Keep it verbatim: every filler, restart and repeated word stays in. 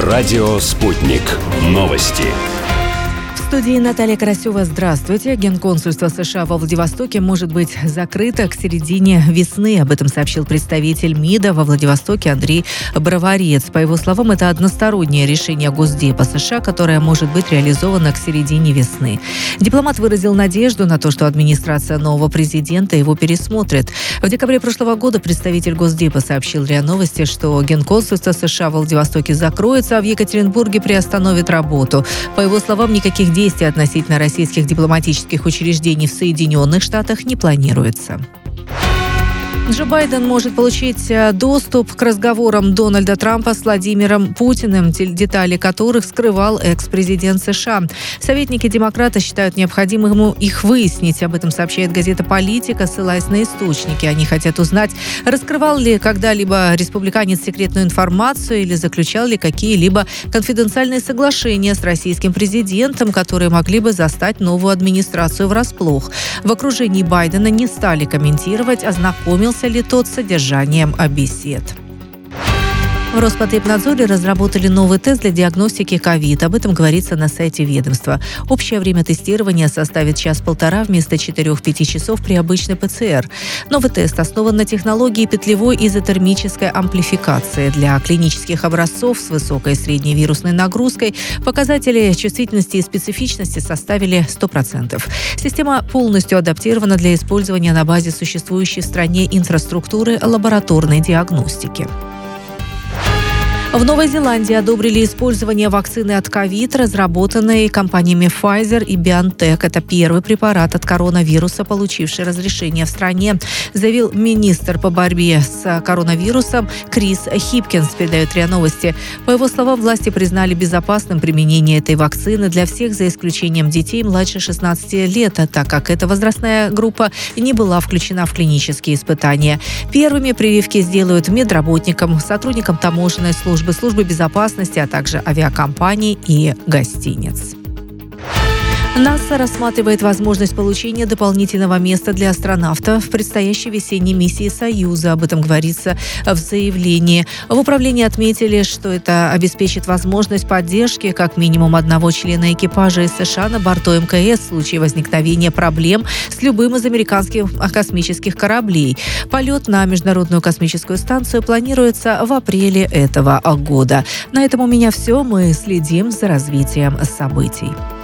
Радио «Спутник». Новости. В студии Наталья Карасева. Здравствуйте. Генконсульство США во Владивостоке может быть закрыто к середине весны. Об этом сообщил представитель МИДа во Владивостоке Андрей Броварец. По его словам, это одностороннее решение Госдепа США, которое может быть реализовано к середине весны. Дипломат выразил надежду на то, что администрация нового президента его пересмотрит. В декабре прошлого года представитель Госдепа сообщил РИА Новости, что Генконсульство США во Владивостоке закроется, а в Екатеринбурге приостановит работу. По его словам, никаких действий Действия относительно российских дипломатических учреждений в Соединенных Штатах не планируется. Джо Байден может получить доступ к разговорам Дональда Трампа с Владимиром Путиным, детали которых скрывал экс-президент США. Советники демократа считают необходимым их выяснить. Об этом сообщает газета «Политика», ссылаясь на источники. Они хотят узнать, раскрывал ли когда-либо республиканец секретную информацию или заключал ли какие-либо конфиденциальные соглашения с российским президентом, которые могли бы застать новую администрацию врасплох. В окружении Байдена не стали комментировать, ознакомился ли тот с содержанием бесед. В Роспотребнадзоре разработали новый тест для диагностики ковид. Об этом говорится на сайте ведомства. Общее время тестирования составит час-полтора вместо четырех-пяти часов при обычной ПЦР. Новый тест основан на технологии петлевой изотермической амплификации. Для клинических образцов с высокой и средней вирусной нагрузкой показатели чувствительности и специфичности составили сто процентов. Система полностью адаптирована для использования на базе существующей в стране инфраструктуры лабораторной диагностики. В Новой Зеландии одобрили использование вакцины от ковид, разработанной компаниями Pfizer и BioNTech. Это первый препарат от коронавируса, получивший разрешение в стране, заявил министр по борьбе с коронавирусом Крис Хипкинс, передает РИА Новости. По его словам, власти признали безопасным применение этой вакцины для всех, за исключением детей младше шестнадцати лет, так как эта возрастная группа не была включена в клинические испытания. Первыми прививки сделают медработникам, сотрудникам таможенной службы, службы безопасности, а также авиакомпаний и гостиниц. НАСА рассматривает возможность получения дополнительного места для астронавтов в предстоящей весенней миссии Союза. Об этом говорится в заявлении. В управлении отметили, что это обеспечит возможность поддержки как минимум одного члена экипажа из США на борту эм ка эс в случае возникновения проблем с любым из американских космических кораблей. Полет на Международную космическую станцию планируется в апреле этого года. На этом у меня все. Мы следим за развитием событий.